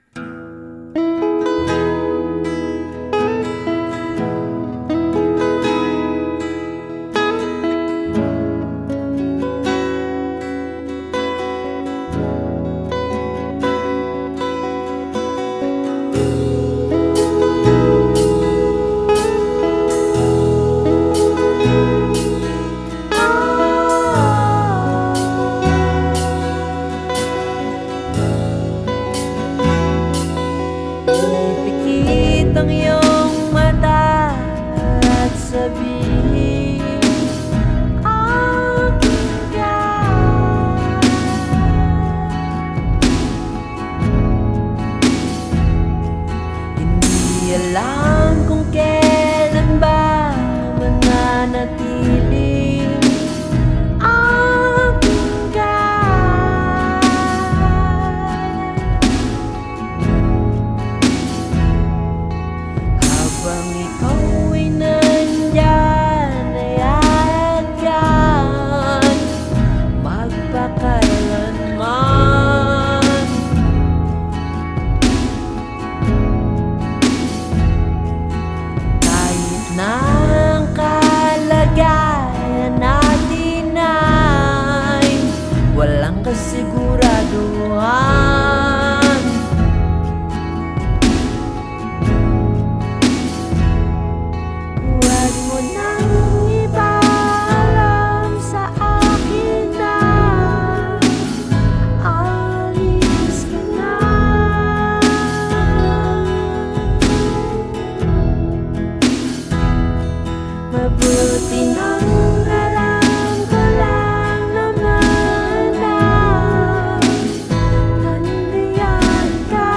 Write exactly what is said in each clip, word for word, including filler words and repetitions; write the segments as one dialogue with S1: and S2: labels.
S1: Ipikit ang iyong mata at sabihin, akin ka. Hindi alam kung kailan ba mananatiling akin ka. Habang ikaw ay nandyan ay ayan magpakailanman. Kahit na ang kalagayan natin ay walang kasiguraduhan. Huwag mo nang ipaalam sa akin na alis ka na. Mabuti nang alam ko lang naman na nandiyan ka.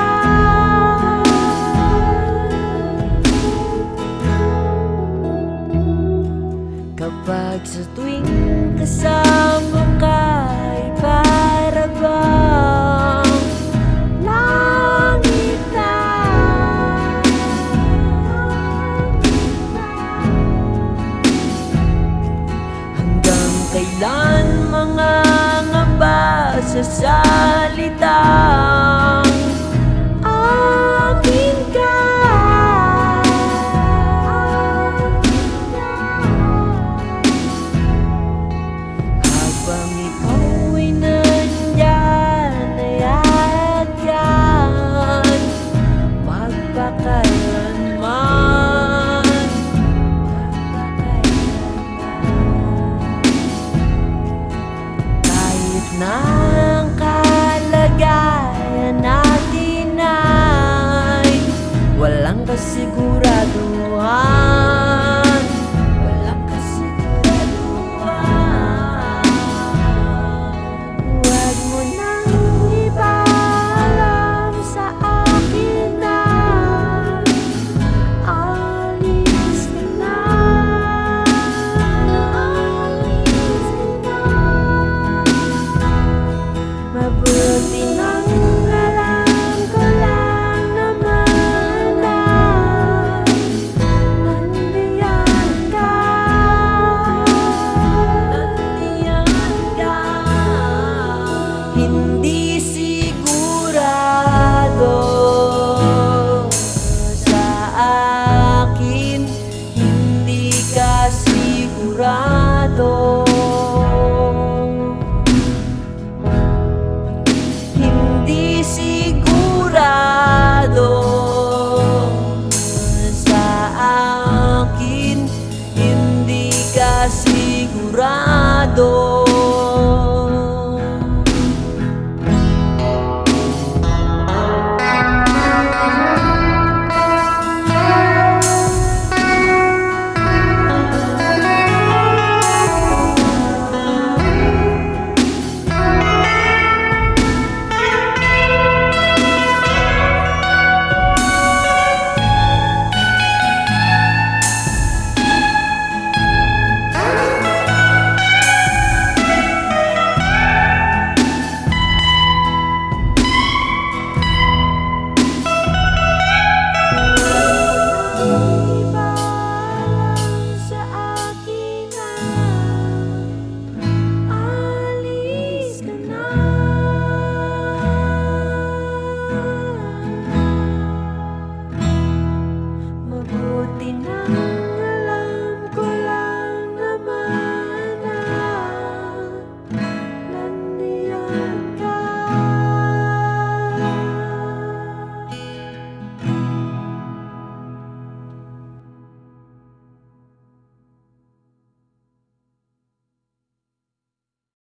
S1: Kapag sa tuwing kasama ka ay para bang langit na. Hanggang kailan mga ngamba sa salitang akin ka. Habang ikaw ay nandyan ay ayan magpakailanman. Kahit na ang kalagayan natin ay walang kasiguraduhan.